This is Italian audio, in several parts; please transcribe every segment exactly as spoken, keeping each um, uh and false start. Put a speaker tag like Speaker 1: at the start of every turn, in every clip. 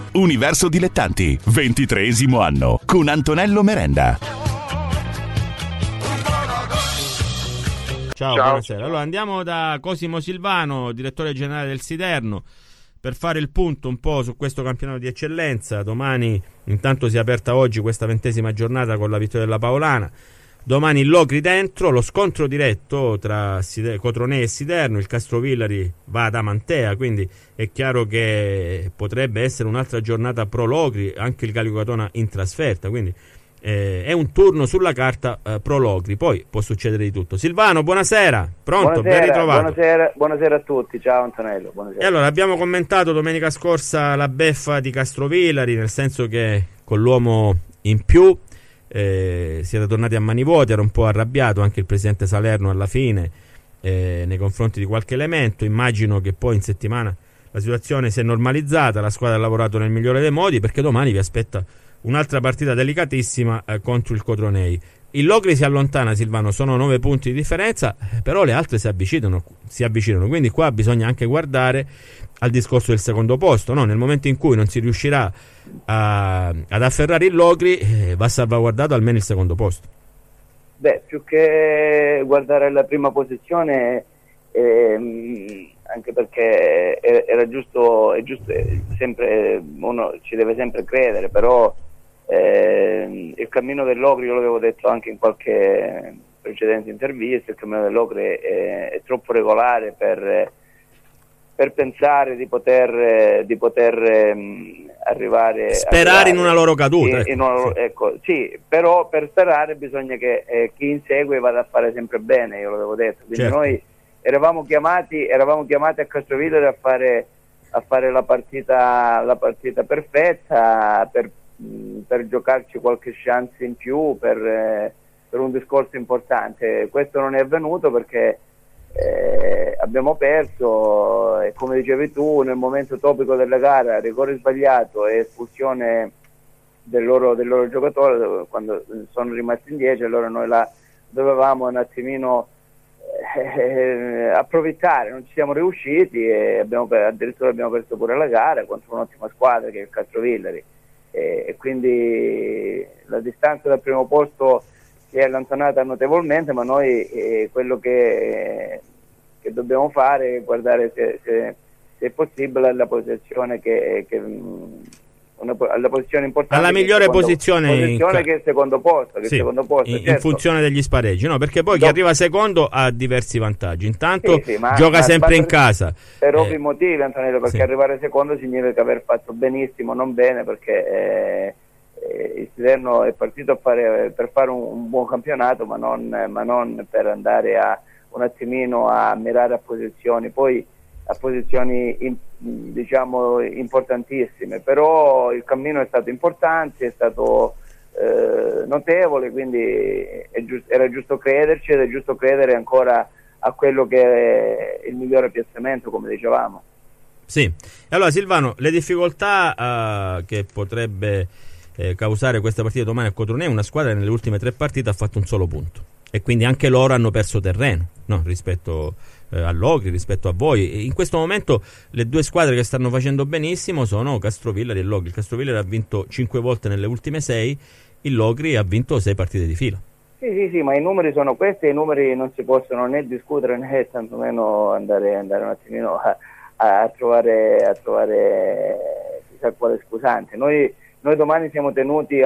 Speaker 1: Universo Dilettanti, ventitreesimo anno, con Antonello Merenda.
Speaker 2: Ciao, Ciao, buonasera. Allora andiamo da Cosimo Silvano, direttore generale del Siderno, per fare il punto un po' su questo campionato di eccellenza. Domani, intanto si è aperta oggi questa ventesima giornata con la vittoria della Paolana. Domani il Locri dentro, lo scontro diretto tra Cotronei e Siderno, il Castrovillari va ad Amantea, quindi è chiaro che potrebbe essere un'altra giornata pro Locri, anche il Gallico Catona in trasferta, quindi eh, è un turno sulla carta eh, pro Locri, poi può succedere di tutto. Silvano, buonasera, pronto,
Speaker 3: buonasera,
Speaker 2: ben ritrovato.
Speaker 3: Buonasera, buonasera a tutti, ciao Antonello. Buonasera.
Speaker 2: E allora abbiamo commentato domenica scorsa la beffa di Castrovillari, nel senso che con l'uomo in più Eh, siete tornati a mani vuote, era un po' arrabbiato anche il presidente Salerno alla fine eh, nei confronti di qualche elemento. Immagino che poi in settimana la situazione si è normalizzata, la squadra ha lavorato nel migliore dei modi, perché domani vi aspetta un'altra partita delicatissima eh, contro il Cotronei. Il Locri si allontana, Silvano, sono nove punti di differenza, però le altre si avvicinano, si avvicinano, quindi qua bisogna anche guardare al discorso del secondo posto, no? Nel momento in cui non si riuscirà a, ad afferrare il Locri, eh, va salvaguardato almeno il secondo posto.
Speaker 3: Beh, più che guardare la prima posizione, ehm, anche perché era giusto, è giusto, sempre, uno ci deve sempre credere, però eh, il cammino del Locri, io l'avevo detto anche in qualche precedente intervista, il cammino del Locri è, è troppo regolare per per pensare di poter di poter um, arrivare
Speaker 2: sperare
Speaker 3: arrivare
Speaker 2: in una loro caduta,
Speaker 3: in,
Speaker 2: ecco.
Speaker 3: In una,
Speaker 2: sì.
Speaker 3: ecco, sì, però per sperare bisogna che eh, chi insegue vada a fare sempre bene, io l'avevo detto, quindi
Speaker 2: certo.
Speaker 3: Noi eravamo chiamati eravamo chiamati a Castrovillari a fare a fare la partita la partita perfetta per, mh, per giocarci qualche chance in più per, eh, per un discorso importante. Questo non è avvenuto perché Eh, abbiamo perso e, come dicevi tu, nel momento topico della gara, rigore sbagliato e espulsione del loro, del loro giocatore, quando sono rimasti in dieci, allora noi la dovevamo un attimino eh, approfittare, non ci siamo riusciti e abbiamo, addirittura abbiamo perso pure la gara contro un'ottima squadra che è il Castrovillari e, e quindi la distanza dal primo posto si è allontanata notevolmente, ma noi eh, quello che, che dobbiamo fare è guardare se, se, se è possibile alla posizione che, che una, alla posizione importante,
Speaker 2: alla migliore
Speaker 3: secondo,
Speaker 2: posizione,
Speaker 3: posizione
Speaker 2: in...
Speaker 3: che è il secondo posto, che
Speaker 2: sì,
Speaker 3: secondo posto
Speaker 2: in,
Speaker 3: certo.
Speaker 2: in funzione degli spareggi, no? Perché poi chi
Speaker 3: Do...
Speaker 2: arriva secondo ha diversi vantaggi. Intanto
Speaker 3: sì, sì, ma,
Speaker 2: gioca
Speaker 3: ma,
Speaker 2: sempre
Speaker 3: ma
Speaker 2: in
Speaker 3: per,
Speaker 2: casa
Speaker 3: per
Speaker 2: eh,
Speaker 3: ovvi motivi, Antonello, perché
Speaker 2: sì.
Speaker 3: arrivare secondo significa aver fatto benissimo, non bene, perché eh, il Siderno è partito a fare, per fare un, un buon campionato, ma non, ma non per andare a un attimino a mirare a posizioni, poi a posizioni in, diciamo importantissime, però il cammino è stato importante, è stato eh, notevole, quindi è giusto, era giusto crederci ed è giusto credere ancora a quello che è il migliore piazzamento, come dicevamo.
Speaker 2: Sì, allora Silvano, le difficoltà uh, che potrebbe Eh, causare questa partita domani a Cotronei, una squadra che nelle ultime tre partite ha fatto un solo punto e quindi anche loro hanno perso terreno, no? rispetto eh, a Locri, rispetto a voi. E in questo momento le due squadre che stanno facendo benissimo sono Castrovillari e Locri. Il Castrovillari ha vinto cinque volte nelle ultime sei, il Locri ha vinto sei partite di fila.
Speaker 3: Sì, sì, sì, ma i numeri sono questi e i numeri non si possono né discutere né tantomeno andare, andare un attimino a, a trovare a trovare chissà quale scusante. Noi Noi domani siamo tenuti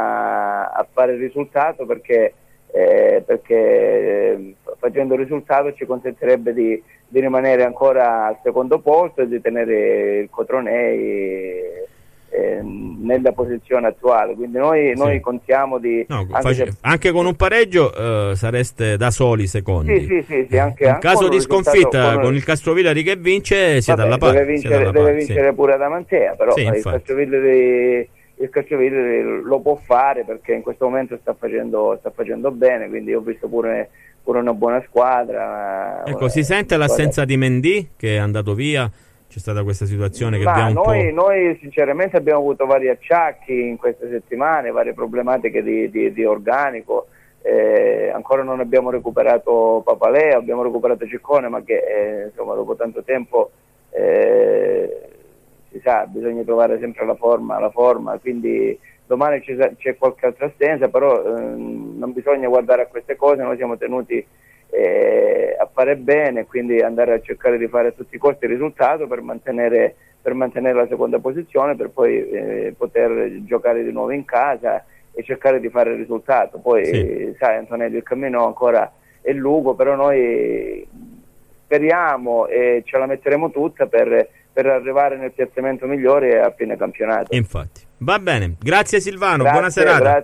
Speaker 3: a, a fare il risultato perché, eh, perché eh, facendo il risultato ci consentirebbe di, di rimanere ancora al secondo posto e di tenere il Cotronei eh, nella posizione attuale. Quindi noi,
Speaker 2: sì.
Speaker 3: noi contiamo di...
Speaker 2: No,
Speaker 3: anche,
Speaker 2: face,
Speaker 3: se,
Speaker 2: anche con un pareggio eh, sareste da soli secondi.
Speaker 3: Sì, sì, sì, sì, anche,
Speaker 2: in
Speaker 3: anche
Speaker 2: caso di sconfitta con,
Speaker 3: con
Speaker 2: il Castrovillari che vince siete
Speaker 3: vabbè,
Speaker 2: alla pari.
Speaker 3: Deve vincere, deve
Speaker 2: pari,
Speaker 3: vincere
Speaker 2: sì.
Speaker 3: pure ad Amantea, però
Speaker 2: sì,
Speaker 3: il Castrovillari... il Castrovillari lo può fare perché in questo momento sta facendo, sta facendo bene, quindi ho visto pure, pure una buona squadra.
Speaker 2: Ecco,
Speaker 3: eh,
Speaker 2: si sente l'assenza di Mendy che è andato via? C'è stata questa situazione che
Speaker 3: Ma
Speaker 2: abbiamo un
Speaker 3: noi,
Speaker 2: po'...
Speaker 3: noi sinceramente abbiamo avuto vari acciacchi in queste settimane, varie problematiche di, di, di organico, eh, ancora non abbiamo recuperato Papaleo, abbiamo recuperato Ciccone, ma che eh, insomma dopo tanto tempo... Eh, si sa, bisogna trovare sempre la forma, la forma, quindi domani c'è, c'è qualche altra assenza, però ehm, non bisogna guardare a queste cose, noi siamo tenuti eh, a fare bene, quindi andare a cercare di fare a tutti i costi il risultato per mantenere, per mantenere la seconda posizione, per poi eh, poter giocare di nuovo in casa e cercare di fare il risultato. Poi sì. Sai Antonello, il cammino ancora è lungo, però noi speriamo e ce la metteremo tutta per, per arrivare nel piazzamento migliore a fine campionato.
Speaker 2: Infatti. Va bene, grazie Silvano,
Speaker 3: grazie,
Speaker 2: buona serata.
Speaker 3: Grazie.